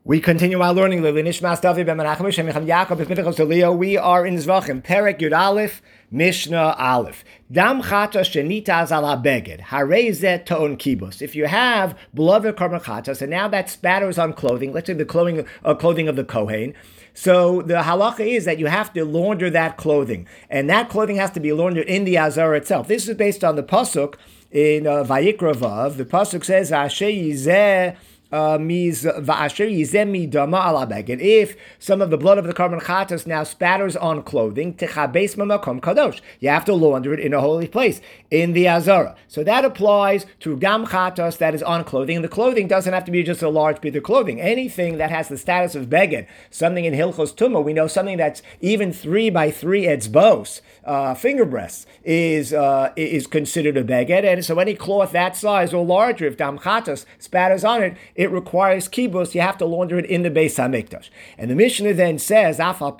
We continue our learning. We are in Zvachim, Perek Yud Aleph, Mishnah Aleph. Dam chatas shenitaz ala beged, harezet to'on kibus. If you have blood of korban chatas, and now that spatters on clothing, let's say the clothing of the Kohen, so the halacha is that you have to launder that clothing, and that clothing has to be laundered in the azara itself. This is based on the pasuk in Vayikra Vav. The pasuk says, "Asher yizeh." If some of the blood of the korban chatas now spatters on clothing, you have to launder it in a holy place, in the azara. So that applies to dam chatas that is on clothing. And the clothing doesn't have to be just a large bit of clothing. Anything that has the status of beged, something in Hilchos Tumah, we know something that's even 3 by 3 etzbos, finger breasts, is considered a beged. And so any cloth that size or larger, if dam chatas spatters on it, it requires kibus. You have to launder it in the Beis Hamikdash. And the Mishnah then says,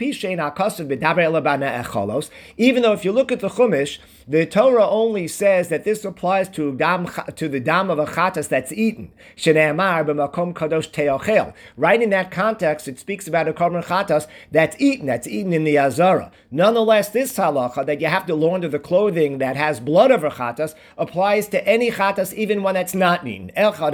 even though if you look at the Chumash, the Torah only says that this applies to the dam of a chatas that's eaten. Right in that context, it speaks about a korban chatas that's eaten in the azara. Nonetheless, this halacha that you have to launder the clothing that has blood of a chatas applies to any chatas, even one that's not eaten.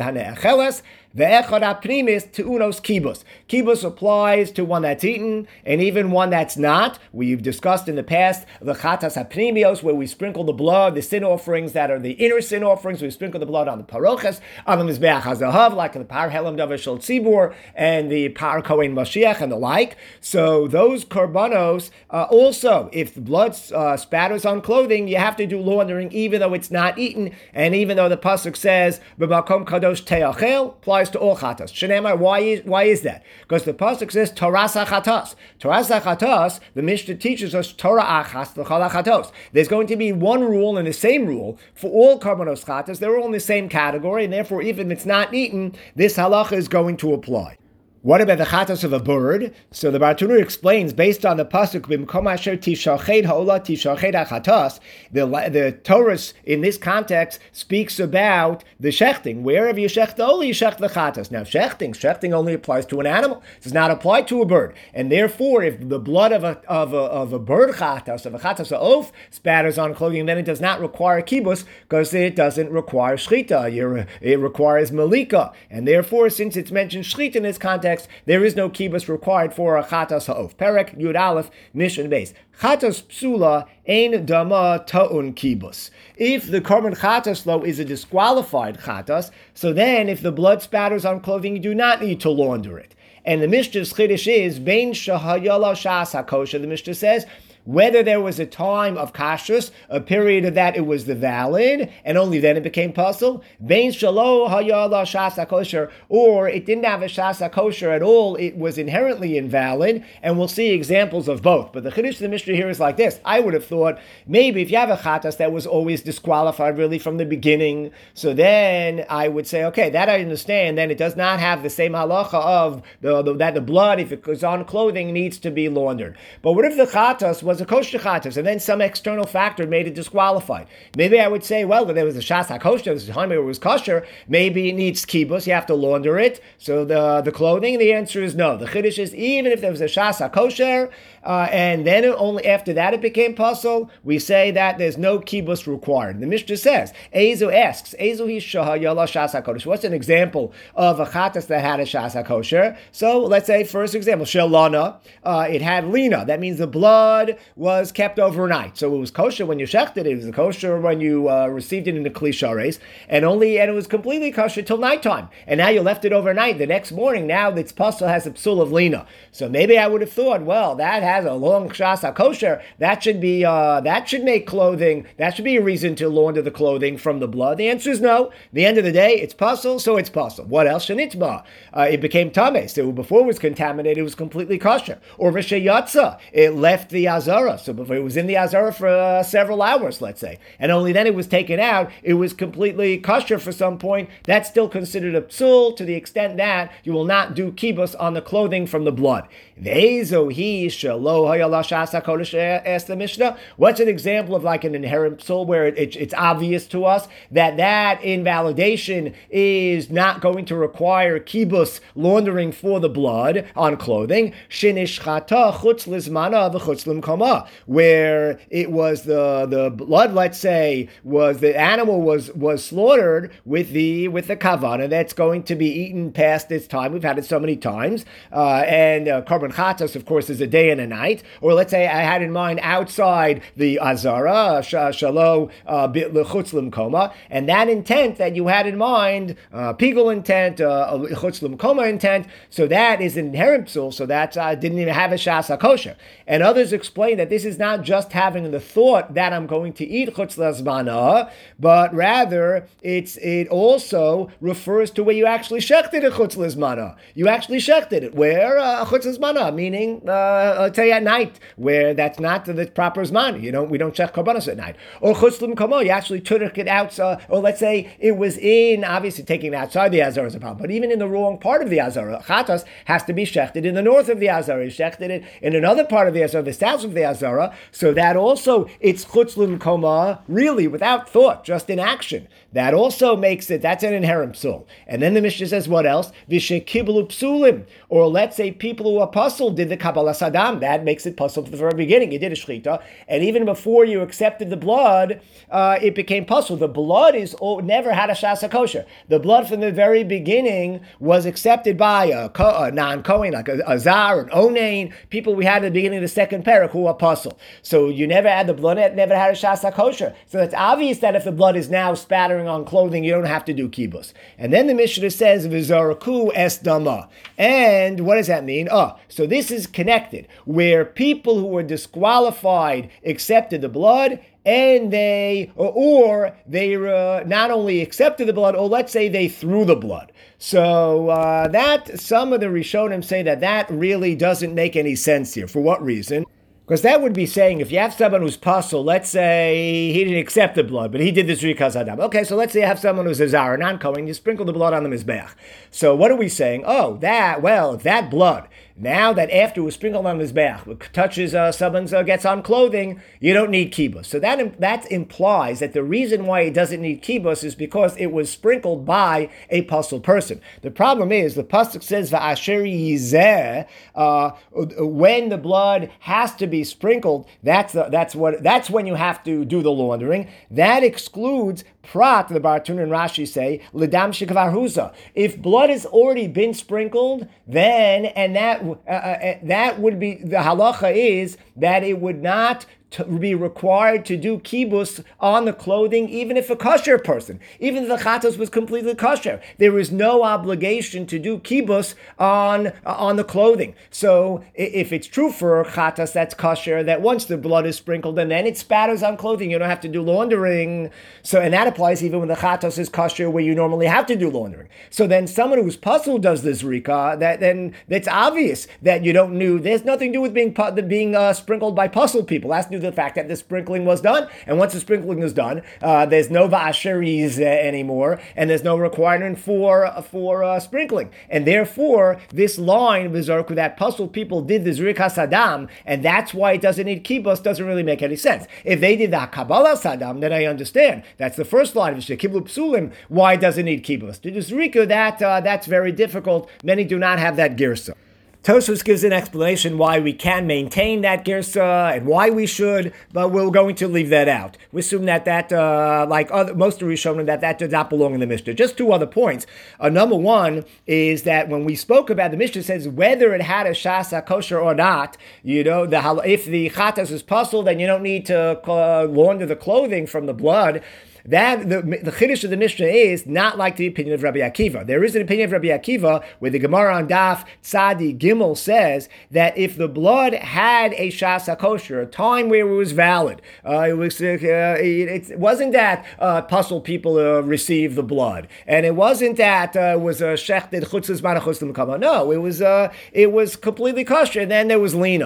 Kibus applies to one that's eaten and even one that's not. We've discussed in the past the chatas hapnimios, where we sprinkle the blood, the sin offerings that are the inner sin offerings. We sprinkle the blood on the paroches, on the mizbeach hazahav, like the par helam davar shel tzibur and the par kohen mashiach and the like. So those korbanos also, if the blood spatters on clothing, you have to do laundering, even though it's not eaten, and even though the pasuk says b'makom kadosh te'achel, applies to all chatas. Shneimar, why is that? Because the pasuk says Toras HaChatas. Toras HaChatas, the Mishnah teaches us Torah achas l'chol chatos. There's going to be one rule and the same rule for all karbanos chatas. They're all in the same category, and therefore, even if it's not eaten, this halacha is going to apply. What about the chatas of a bird? So the Bartanura explains, based on the pasuk b'mkom asher tishached ha'olah tishached hachatas, the Torah in this context speaks about the shechting. Wherever you shecht the olah, you shecht the chatas. Now shechting only applies to an animal; it does not apply to a bird. And therefore, if the blood of a bird chatas, of a chatas of spatters on clothing, then it does not require kibus, because it doesn't require shchita. It requires malika, and therefore, since it's mentioned shchita in this context, there is no kibus required for a chatas ha'of. Perek Yud Aleph Mishnah Beis. Chatas psula ein dama ta'un kibus. If the korban chatas though is a disqualified chatas, so then if the blood spatters on clothing, you do not need to launder it. And the Mishnah's chiddush is bein shahayala shas hakosher. The Mishnah says, whether there was a time of kashrus, a period of that it was the valid, and only then it became puzzle, bein shalo hayala shasa kosher, or it didn't have a shasa kosher at all, it was inherently invalid, and we'll see examples of both. But the chiddush of the Mishnah here is like this. I would have thought, maybe if you have a chatas that was always disqualified really from the beginning, so then I would say, okay, that I understand, then it does not have the same halacha of that the blood, if it was on clothing, needs to be laundered. But what if the chatas was a kosher chatas, and then some external factor made it disqualified? Maybe I would say, well, there was a shas hakosher, there was a time where it was kosher, maybe it needs kibus, you have to launder it, so the clothing, the answer is no. The chiddush is, even if there was a shas hakosher, and then only after that it became puzzle, we say that there's no kibus required. The Mishnah says, Ezu asks, Ezu hi shahayala shas hakodesh. What's an example of a chatas that had a shas hakosher? So let's say, first example, shelana, it had lina. That means the blood was kept overnight. So it was kosher when you shechted it. It was kosher when you received it in the kli shares, and it was completely kosher till nighttime. And now you left it overnight. The next morning, now its puzzle has a psul of lina. So maybe I would have thought, well, that has a long shas kosher. That should make clothing. That should be a reason to launder the clothing from the blood. The answer is no. At the end of the day, it's puzzle, so it's puzzle. What else? Shenitzba. It became tameh. So before it was contaminated, it was completely kosher. Or v'sheyatza, it left the azar Azara. So if it was in the Azara for several hours, let's say, and only then it was taken out, it was completely kosher for some point, that's still considered a psul to the extent that you will not do kibus on the clothing from the blood. Asked the Mishnah, what's an example of like an inherent psul where it's obvious to us that invalidation is not going to require kibus laundering for the blood on clothing? Where it was the blood, let's say, was the animal was slaughtered with the kavana that's going to be eaten past its time. We've had it so many times, and korban chatos, of course, is a day and a night. Or let's say I had in mind outside the azara shalo bit lechutz l'mkoma, and that intent that you had in mind, pigul intent, chutz l'mkoma intent. So that is an inherent psul. So that didn't even have a shas hakosher. And others explain that this is not just having the thought that I'm going to eat chutz l'zmana, but rather it also refers to where you actually shechted a chutz l'zmana. You actually shechted it. Where? Chutz l'zmana, meaning, let's say at night, where that's not the proper zman. We don't shech korbanos at night. Or chutz l'mkomo, you actually took it out, or let's say it was in, obviously taking it outside the Azara is a problem, but even in the wrong part of the Azara, chatos has to be shechted in the north of the Azara. You shechted it in another part of the Azara, the south of the Azara, so that also it's chutz l'mkoma, really without thought, just in action. That also makes it, that's an inherent psul. And then the Mishnah says, what else? V'shekiblu psulim. Or let's say people who are puzzled did the Kabbalah Sadam. That makes it puzzled from the very beginning. You did a shechita, and even before you accepted the blood, it became puzzled. The blood never had a shas kosher. The blood from the very beginning was accepted by a non-Kohen, like a Zar, an Onain, people we had at the beginning of the second parak who are puzzled. So you never had the blood, it never had a shas kosher. So it's obvious that if the blood is now spattering on clothing, you don't have to do kibus. And then the Mishnah says, V'zaraku es dama. And what does that mean? So this is connected, where people who were disqualified accepted the blood, and they not only accepted the blood, or let's say they threw the blood. So that some of the Rishonim say that really doesn't make any sense here. For what reason? Because that would be saying, if you have someone who's puzzled, let's say he didn't accept the blood, but he did this Zrikas Adam. Okay, so let's say you have someone who's a Zara, non-Kohen, you sprinkle the blood on the Mizbeach. So what are we saying? That blood, now that after it was sprinkled on the Mizbeach, touches someone's, gets on clothing, you don't need kibus. So that implies that the reason why it doesn't need kibus is because it was sprinkled by a puzzled person. The problem is, the pasuk says, Va'asher yizeh, when the blood has to be sprinkled, that's when you have to do the laundering. That excludes prat, the Baratun and Rashi say, l'dam shekvar huza. If blood has already been sprinkled, then, and that would be, the halacha is that it would not be required to do kibus on the clothing, even if a kosher person, even if the chatos was completely kosher, there is no obligation to do kibus on the clothing. So if it's true for chatos that's kosher, that once the blood is sprinkled and then it spatters on clothing, you don't have to do laundering. So, and that applies even when the chatos is kosher, where you normally have to do laundering. So then someone who's puzzled does this rika, then it's obvious that you don't know. There's nothing to do with being sprinkled by puzzled people. That's the fact that the sprinkling was done, and once the sprinkling is done, there's no va'asheris anymore, and there's no requirement for sprinkling, and therefore this line v'zarku, that puzzled people did the zrikas sadam, and that's why it doesn't need kibus, doesn't really make any sense. If they did the kabbalah sadam, then I understand. That's the first line of kiblu psulim. Why does it need kibus? To do zrika, that's very difficult. Many do not have that girsa. Tosfos gives an explanation why we can maintain that girsa and why we should, but we're going to leave that out. We assume that like most of the Rishonim, that does not belong in the Mishnah. Just two other points. Number one is that when we spoke about, the Mishnah says whether it had a shasa kosher or not, if the chatas is puzzled, then you don't need to launder the clothing from the blood. That the chiddush of the Mishnah is not like the opinion of Rabbi Akiva. There is an opinion of Rabbi Akiva where the Gemara on Daf Tzadi Gimel says that if the blood had a shas hakosher, a time where it was valid, it wasn't that puzzled people received the blood, and it wasn't that was a shechted chutzes manachos l'mekama. No, it was completely kosher. And then there was lina.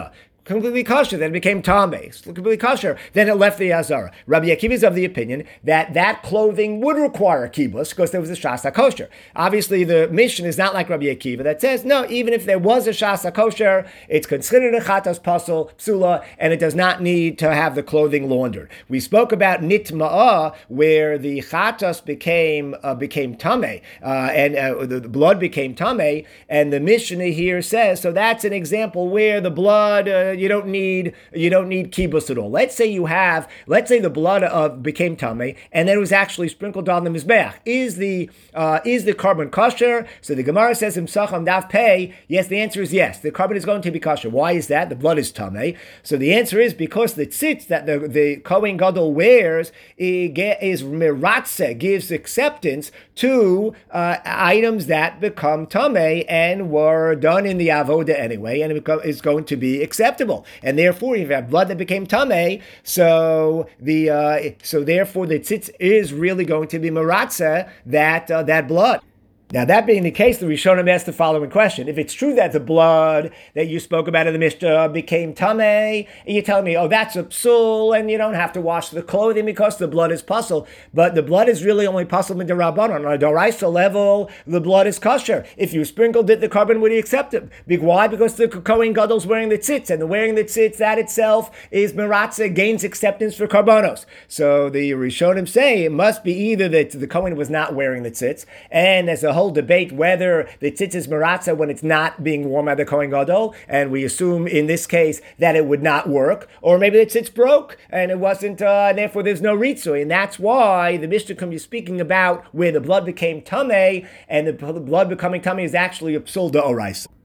completely kosher, then it became tameh. It's completely kosher, then it left the azara. Rabbi Akiva is of the opinion that that clothing would require kibbutz because there was a shas kosher. Obviously, the mission is not like Rabbi Akiva that says, no, even if there was a shas kosher, it's considered a chatas psula, and it does not need to have the clothing laundered. We spoke about nitma'ah, where the chatas became tameh, and the blood became tameh, and the Mishnah here says, so that's an example where the blood, you don't need kibbutz at all. Let's say the blood became tameh, and then it was actually sprinkled on the mizbeach. Is the carbon kosher? So the Gemara says in Psachim Daf Pei, yes, the answer is yes. The carbon is going to be kosher. Why is that? The blood is tameh. So the answer is because the tzitz that the Kohen Gadol wears is miratze, gives acceptance to items that become tameh and were done in the avoda anyway, and it is going to be acceptable. And therefore, if you have blood that became tameh, so therefore the tzitz is really going to be maratza that blood. Now, that being the case, the Rishonim asked the following question. If it's true that the blood that you spoke about in the Mishnah became tameh, and you're telling me, oh, that's a psul, and you don't have to wash the clothing because the blood is pasul, but the blood is really only pasul in the Rabbanon. On a Doraisa level, the blood is kosher. If you sprinkled it, the carbon would accept it. Why? Because the Kohen Gadol's wearing the tzitz, and the wearing the tzitz, that itself is meratzah, gains acceptance for karbanos. So the Rishonim say it must be either that the Kohen was not wearing the tzitz, and there's a whole debate whether the tzitz is maratza when it's not being worn by the Kohen Gadol, and we assume in this case that it would not work, or maybe the tzitz broke and it wasn't, and therefore there's no ritzui, and that's why the Mishnah can be speaking about where the blood became tameh, and the blood becoming tameh is actually a psul d'oraisa.